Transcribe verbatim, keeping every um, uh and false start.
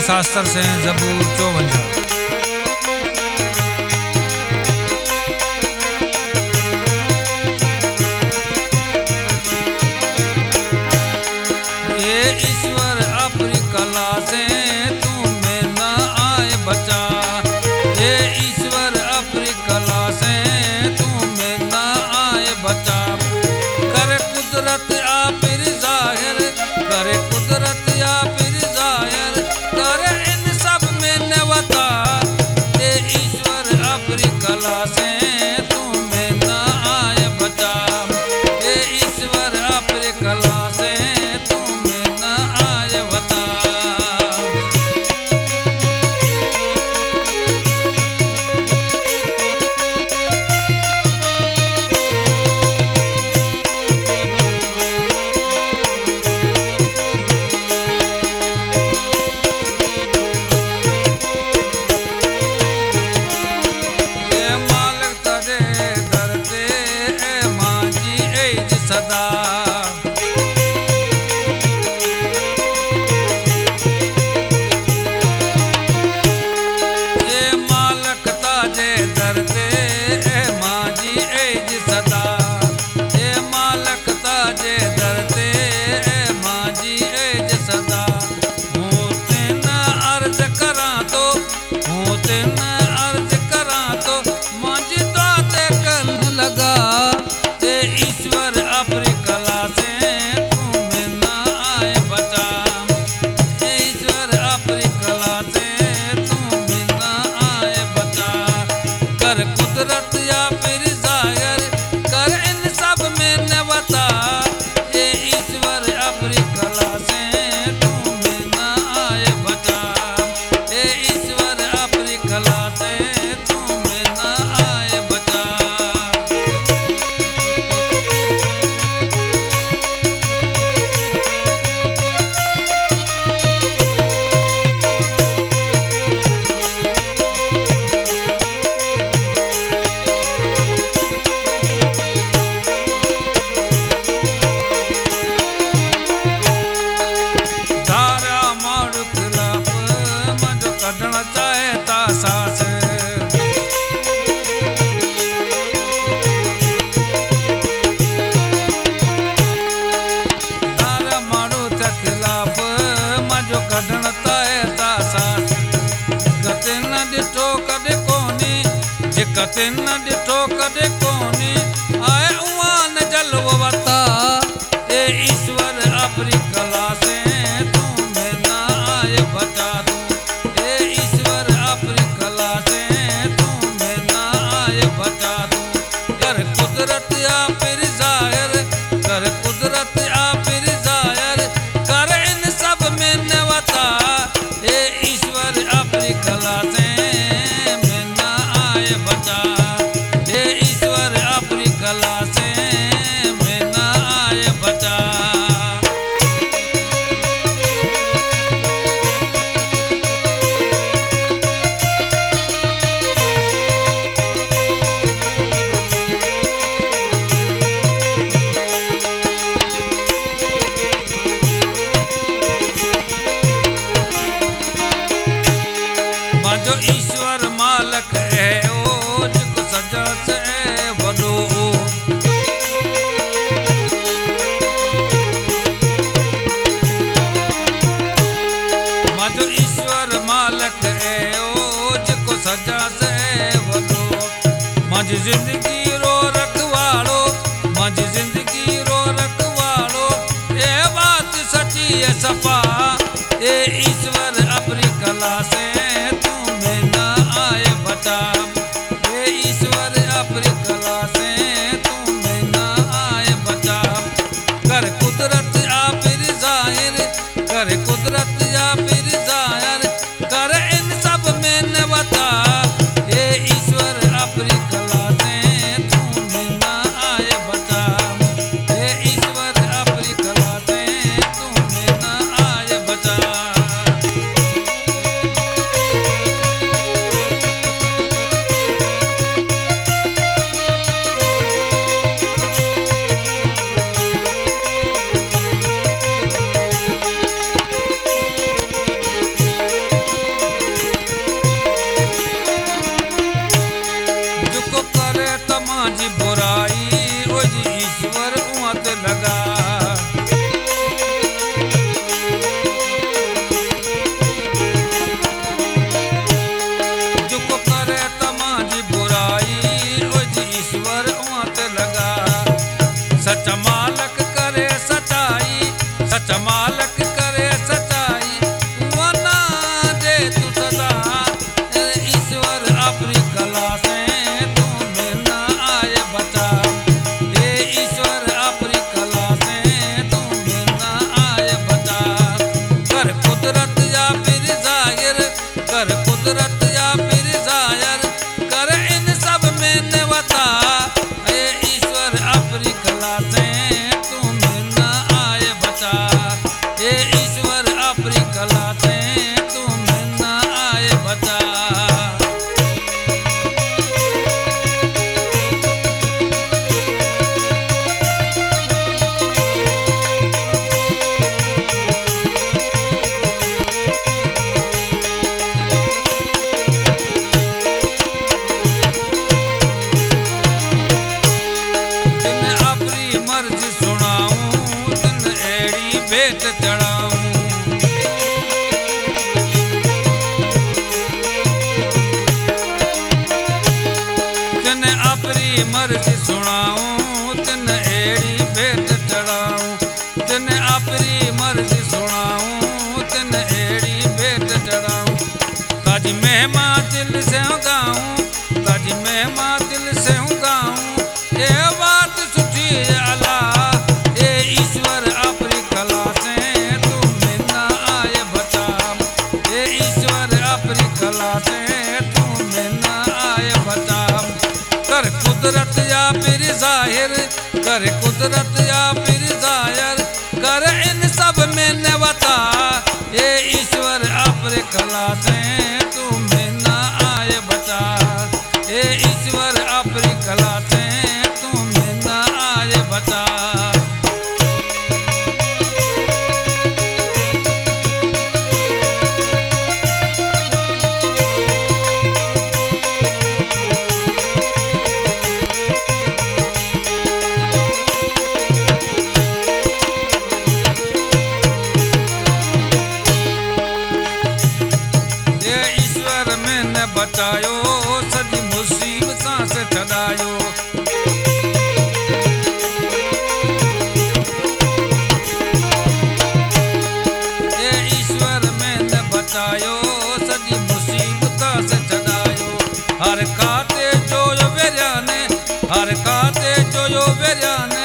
शास्त्र से जबूर चौवंजा। ये ईश्वर अपनी कला से तुम्हें न आए बचा, ये ईश्वर अपनी कला से तुम्हें न आए बचा। करे कुदरत आप जाहिर, करे कुदरत आप जाहिर, करे इन सब में नवता। ये ईश्वर अपनी कला से तुम्हें न आए बचा, ये ईश्वर अपनी कला से तुम्हें न आए बचा। सदा ये मालक ताजे दर्दे ए माजी एज सदा, ये मालक ताजे दर्दे ए माजी एज सदा। हूँ तेन अर्ज करा तो, हूँ तेन अर्ज करा तो माजी दाते कन लगा। ये ईश्वर अपनी कला से तुम्हें न आए बचा, ये ईश्वर अपनी कला से तुम्हें न आए बचा। कर कुदरत या फिर जाहिर, कर इन सब में नवता। ये ईश्वर अपनी कला से तुम्हें न आए बचा, ये ईश्वर अपनी कला से तुम्हें न आए बचा। धारा मारू खिलाफ मजो कढण चाहे ता सास, धारा मारू थे खिलाफ मजो कढण चाहे ता सास। कते न ॾिठो कॾहिं कोन्हे, जे कते न ॾिठो कॾहिं कोन्हे, आए उहा न जलवो वता। ये ईश्वर अपनी कला से तुम्हें न आए बचा दूं, ये ईश्वर अपनी कला से तुम्हें न आए बचा दूं। कर कुदरत या फिर जाहिर, कर कुदरत या फिर जाहिर, कर इन सब में नवता। ये ईश्वर अपनी कला से में न आए बचा, ये ईश्वर अपनी कला से में न आए बचा। मांजो ईश्वर मालक है ओ जिको सजा से वडो। मांजो ईश्वर मालक है ओ जिको सजा से वडो। मांजी जिंदगी रो रखवाड़ो, मांजी जिंदगी रो रखवाड़ो, ये बात सच्ची है सफा। ये ईश्वर अपनी कला से तुम्हें न आए बचा, ये ईश्वर अपनी कला से तुम्हें न आए बचा। कर कुदरत आप जाहिर, कर कुदरत या फिर जाहिर, कर इन सब में नवता। ये ईश्वर अपनी कला से तुम्हें न आए बचा, ये ईश्वर अपनी कला से तुम्हें न आए से गाऊं, ताजी महिमा दिल से गाऊं, ये बात सुठी अला, ये ईश्वर अपनी कला से तुम्हें ना आए बचा, ये ईश्वर अपनी कला से तुम्हें ना आए बचा। कर कुदरत या फिर जाहिर, कर कुदरत या फिर जाहिर, कर इन सब में न बता, ये ईश्वर अपने कला से तुम्हें ना आए बचा, ये ईश्वर अपनी कला से तुम्हें ना आए बचा। बचायो सजी मुसीबत से छड़ायो, ये ईश्वर मैंने बचायो सजी मुसीबत से छड़ायो। हर खाते जो यो बेरियाने, हर खाते जो यो बेरियाने,